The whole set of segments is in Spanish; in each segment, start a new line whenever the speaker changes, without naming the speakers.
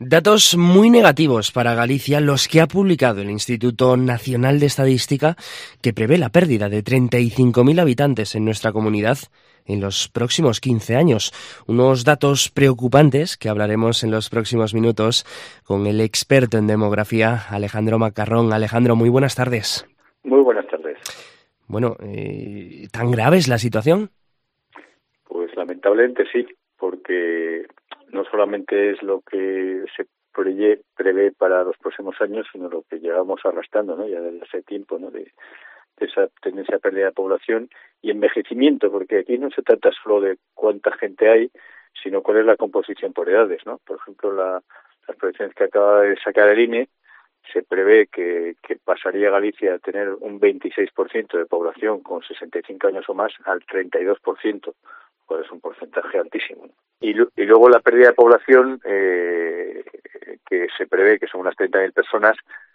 Datos muy negativos para Galicia los que ha publicado el Instituto Nacional de Estadística, que prevé la pérdida de 35.000 habitantes en nuestra comunidad en los próximos 15 años. Unos datos preocupantes que hablaremos en los próximos minutos con el experto en demografía, Alejandro Macarrón. Alejandro, muy buenas tardes.
Muy buenas tardes.
Bueno, ¿tan grave es la situación?
Pues lamentablemente sí, porque no solamente es lo que se prevé para los próximos años, sino lo que llevamos arrastrando, ¿no? Ya desde hace tiempo, ¿no? De esa tendencia a pérdida de población y envejecimiento, porque aquí no se trata solo de cuánta gente hay, sino cuál es la composición por edades, ¿no? Por ejemplo, las proyecciones que acaba de sacar el INE, se prevé que pasaría Galicia a tener un 26% de población con 65 años o más al 32%, pues es un porcentaje altísimo. Y luego la pérdida de población, que se prevé que son unas 30.000 personas,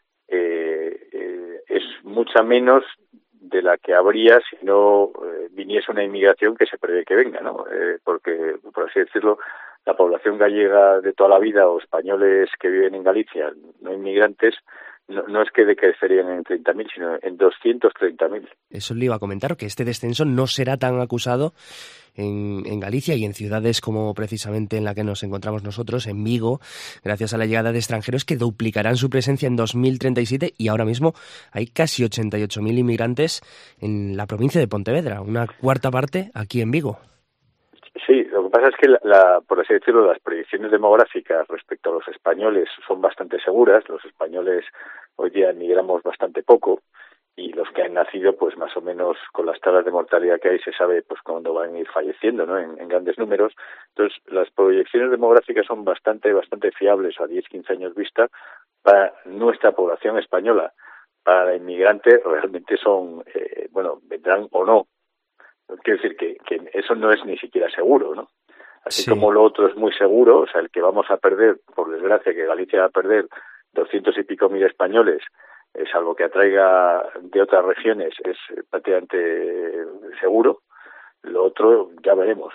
es mucha menos de la que habría si no viniese una inmigración que se prevé que venga, ¿no? Porque, por así decirlo, la población gallega de toda la vida o españoles que viven en Galicia, no inmigrantes, no es que decrecerían en 30.000, sino en 230.000.
Eso le iba a comentar, que este descenso no será tan acusado en Galicia y en ciudades como precisamente en la que nos encontramos nosotros, en Vigo, gracias a la llegada de extranjeros que duplicarán su presencia en 2037, y ahora mismo hay casi 88.000 inmigrantes en la provincia de Pontevedra, una cuarta parte aquí en Vigo.
Sí, lo que pasa es que, por así decirlo, las predicciones demográficas respecto a los españoles son bastante seguras. Los españoles hoy día migramos bastante poco y los que han nacido, pues más o menos con las tasas de mortalidad que hay, se sabe pues cuándo van a ir falleciendo, ¿no? En grandes números. Entonces, las proyecciones demográficas son bastante fiables a 10-15 años vista para nuestra población española. Para la inmigrante realmente son, vendrán o no. Quiero decir que eso no es ni siquiera seguro, ¿no? Así sí. Como lo otro es muy seguro, o sea, el que vamos a perder, por desgracia, que Galicia va a perder 200 y pico mil españoles, salvo que atraiga de otras regiones, es prácticamente seguro. Lo otro ya veremos.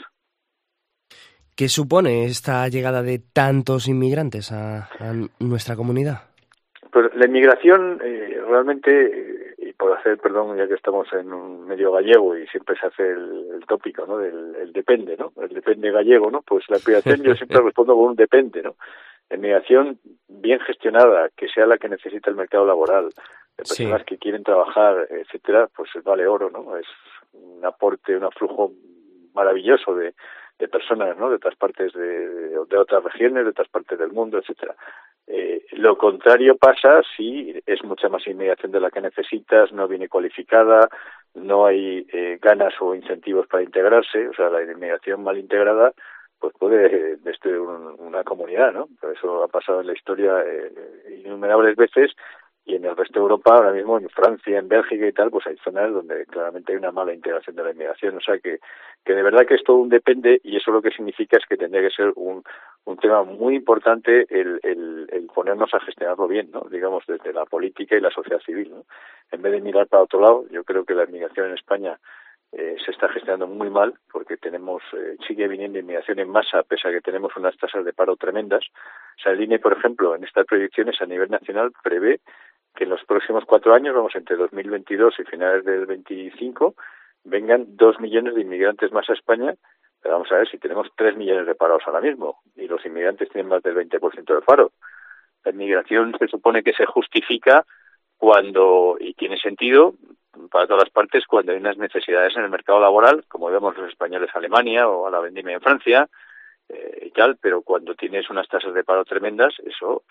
¿Qué supone esta llegada de tantos inmigrantes a nuestra comunidad?
Pues la inmigración realmente, y por hacer, perdón, ya que estamos en un medio gallego y siempre se hace el tópico, ¿no? El depende, ¿no? El depende gallego, ¿no? Pues la inmigración yo siempre respondo con un depende, ¿no? La inmigración bien gestionada, que sea la que necesita el mercado laboral, de personas que quieren trabajar, etcétera, pues vale oro, ¿no? Es un aporte, un aflujo maravilloso de personas, ¿no? De otras partes de otras regiones, de otras partes del mundo, etcétera. Lo contrario pasa si es mucha más inmigración de la que necesitas, no viene cualificada, no hay ganas o incentivos para integrarse, o sea, la inmigración mal integrada pues puede destruir una comunidad, ¿no? Por eso ha pasado en la historia innumerables veces, y en el resto de Europa, ahora mismo en Francia, en Bélgica y tal, pues hay zonas donde claramente hay una mala integración de la inmigración. O sea que de verdad que es todo un depende, y eso lo que significa es que tendría que ser un tema muy importante el ponernos a gestionarlo bien, ¿no? Digamos, desde la política y la sociedad civil, ¿no? En vez de mirar para otro lado, yo creo que la inmigración en España se está gestionando muy mal, porque sigue viniendo inmigración en masa, pese a que tenemos unas tasas de paro tremendas. O sea, el INE, por ejemplo, en estas proyecciones a nivel nacional prevé que en los próximos 4 años, vamos, entre 2022 y finales del 25, vengan 2 millones de inmigrantes más a España. Pero vamos a ver, si tenemos 3 millones de parados ahora mismo y los inmigrantes tienen más del 20% de paro. La inmigración se supone que se justifica cuando, y tiene sentido para todas las partes, cuando hay unas necesidades en el mercado laboral, como vemos los españoles a Alemania o a la vendimia en Francia, y tal, pero cuando tienes unas tasas de paro tremendas, eso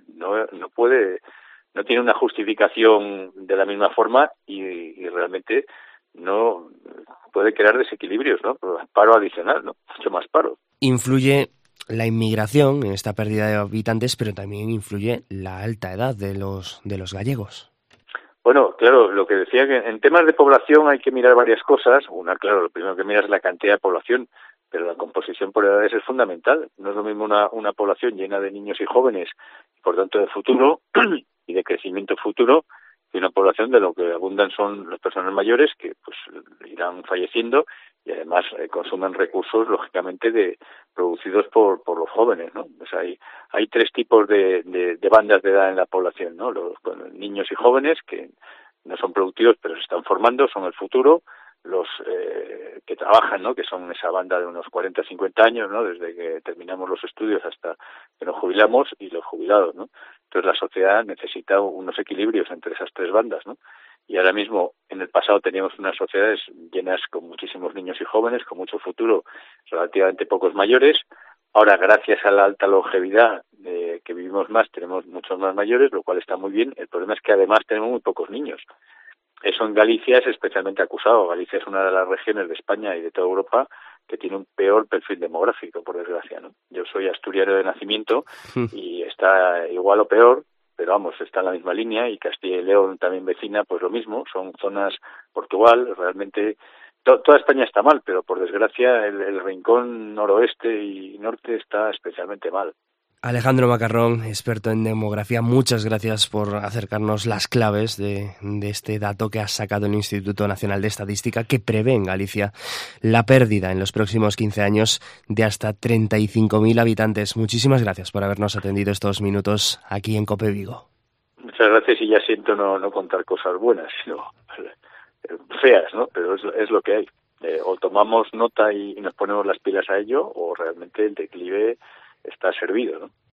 no tiene una justificación de la misma forma, y realmente no puede crear desequilibrios, ¿no? Paro adicional, ¿no? Mucho más paro.
Influye la inmigración en esta pérdida de habitantes, pero también influye la alta edad de los gallegos.
Bueno, claro, lo que decía, que en temas de población hay que mirar varias cosas. Una, claro, lo primero que miras es la cantidad de población, pero la composición por edades es fundamental. No es lo mismo una población llena de niños y jóvenes, y por tanto de futuro y de crecimiento futuro, y una población de lo que abundan son las personas mayores que pues irán falleciendo y además consumen recursos lógicamente producidos por los jóvenes, ¿no? Pues hay tres tipos de bandas de edad en la población, ¿no? Los niños y jóvenes que no son productivos pero se están formando, son el futuro. Los que trabajan, ¿no? Que son esa banda de unos 40, 50 años, ¿no? Desde que terminamos los estudios hasta que nos jubilamos, y los jubilados, ¿no? Entonces la sociedad necesita unos equilibrios entre esas tres bandas, ¿no? Y ahora mismo, en el pasado teníamos unas sociedades llenas con muchísimos niños y jóvenes, con mucho futuro, relativamente pocos mayores. Ahora, gracias a la alta longevidad que vivimos más, tenemos muchos más mayores, lo cual está muy bien. El problema es que además tenemos muy pocos niños. Eso en Galicia es especialmente acusado. Galicia es una de las regiones de España y de toda Europa que tiene un peor perfil demográfico, por desgracia, ¿no? Yo soy asturiano de nacimiento y está igual o peor, pero vamos, está en la misma línea, y Castilla y León también vecina, pues lo mismo, son zonas, Portugal, realmente toda España está mal, pero por desgracia el rincón noroeste y norte está especialmente mal.
Alejandro Macarrón, experto en demografía, muchas gracias por acercarnos las claves de este dato que ha sacado el Instituto Nacional de Estadística, que prevé en Galicia la pérdida en los próximos 15 años de hasta 35.000 habitantes. Muchísimas gracias por habernos atendido estos minutos aquí en COPE Vigo.
Muchas gracias, y ya siento no contar cosas buenas, sino feas, ¿no? Pero es lo que hay. O tomamos nota y nos ponemos las pilas a ello, o realmente el declive está servido, ¿no?